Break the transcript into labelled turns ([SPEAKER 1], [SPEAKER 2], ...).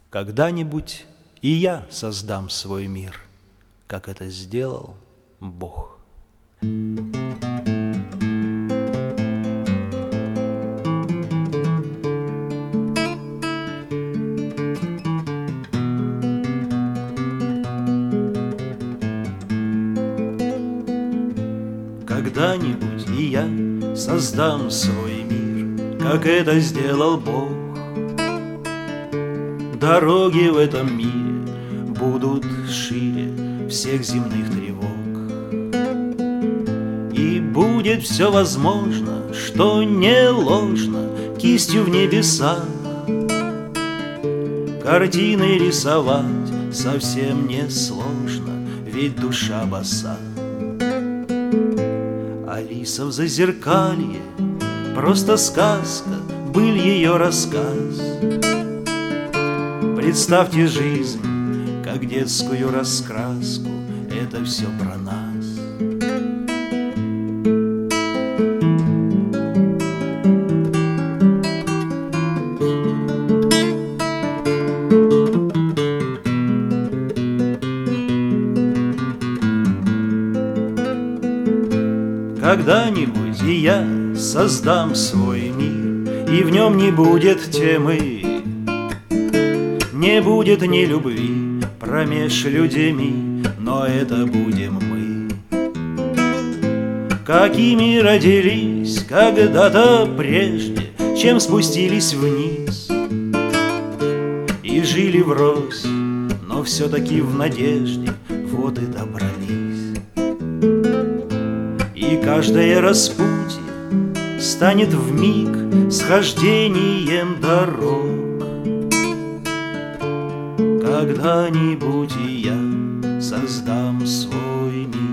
[SPEAKER 1] Когда-нибудь и я создам свой мир, как это сделал Бог. Когда-нибудь и я создам свой мир, как это сделал Бог. Дороги в этом мире будут шире всех земных тревог. И будет все возможно, что не ложно, кистью в небесах. Картины рисовать совсем не сложно, ведь душа боса. Алиса в зазеркалье, просто сказка, был ее рассказ. Представьте жизнь, как детскую раскраску, это все про нас. Когда-нибудь и я создам свой мир, и в нем не будет темы, не будет ни любви промеж людьми, но это будем мы. Какими родились когда-то прежде, чем спустились вниз, и жили врозь, но все-таки в надежде, вот и добрались. И каждое распутье станет вмиг схождением дорог. Когда-нибудь и я создам свой мир.